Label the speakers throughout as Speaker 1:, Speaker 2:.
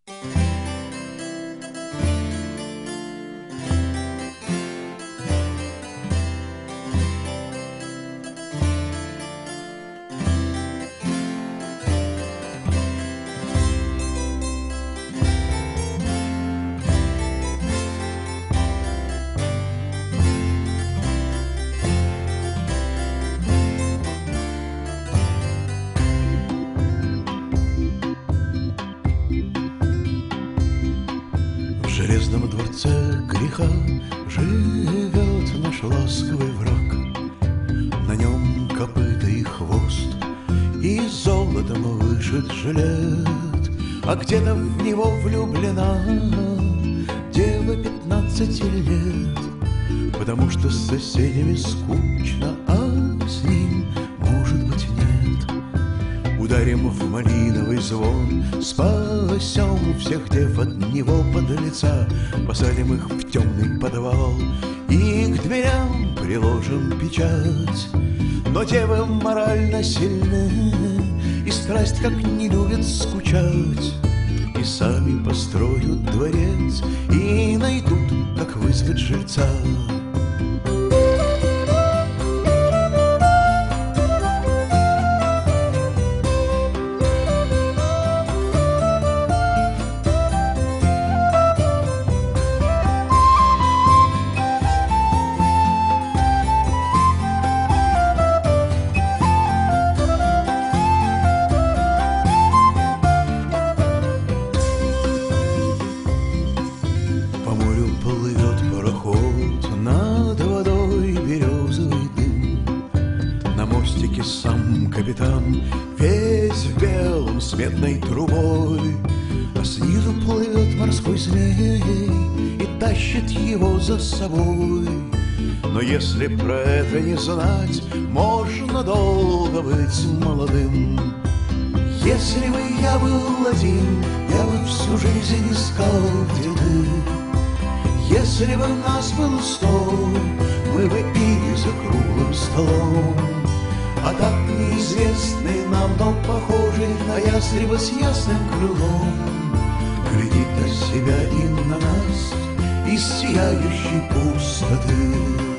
Speaker 1: В железном дворце греха живет наш ласковый враг. На нем копыта и хвост, и золотом вышит жилет. А где-то в него влюблена дева 15 лет, потому что с соседями скучно, а с ним, может быть, нет. Ударим в малиновый звон, спасем всех дев от него подлеца, посадим их в темный подвал и к дверям приложим печать. Но девы морально сильны, и страсть как не любят скучать, и сами построят дворец, и найдут, как вызвать жильца. Плывет пароход, над водой березовый дым. На мостике сам капитан, весь в белом с медной трубой, а снизу плывет морской змей и тащит его за собой. Но если про это не знать, можно долго быть молодым. Если бы я был один, я бы всю жизнь искал, где ты. Если бы нас было 100, мы бы пили за круглым столом. А так неизвестный нам, но похожий на ястреба с ясным крылом, глядит на себя и на нас из сияющей пустоты.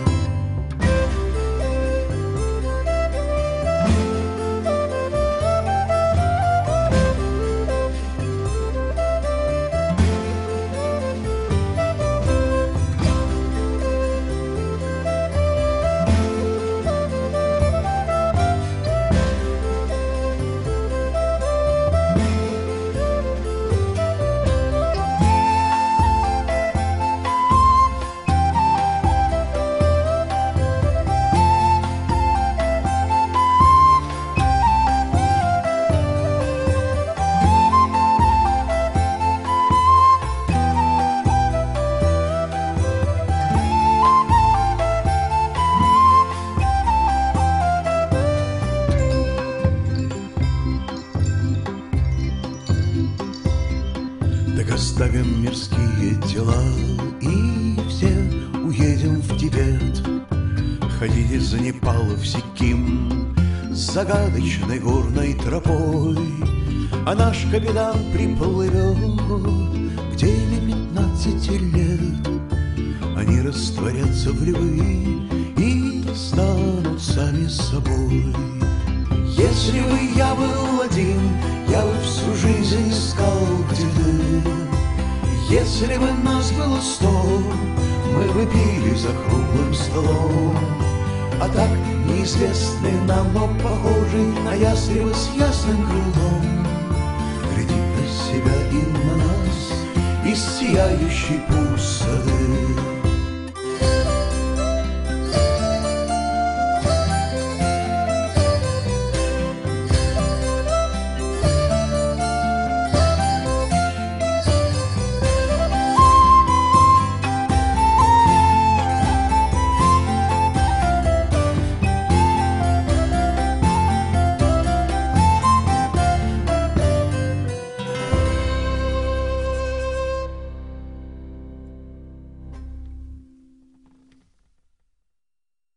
Speaker 1: Так оставим мирские дела и все уедем в Тибет. Ходить из Непала в Сиким загадочной горной тропой, а наш капитан приплывет к деве 15 лет. Они растворятся в львы и станут сами собой. Если бы я был один, я бы всю жизнь искал, где ты. Если бы нас было 100, мы бы пили за круглым столом. А так неизвестный нам, но похожий на ястреба с ясным крылом, глядит на себя и на нас из сияющей